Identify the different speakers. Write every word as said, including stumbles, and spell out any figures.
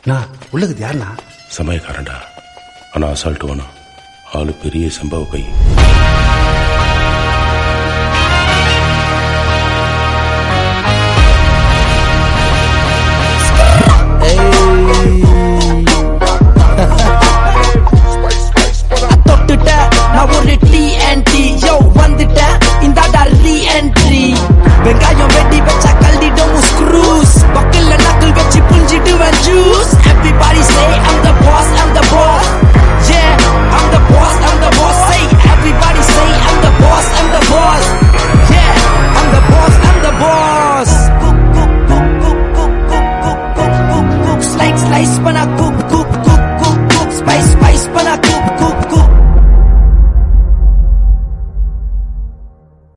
Speaker 1: நான் உள்ளது யாருண்ணா?
Speaker 2: சமயக்காரன்டா. ஆனா அசால்ட் வேணும். ஆளு பெரிய சம்பவ கை.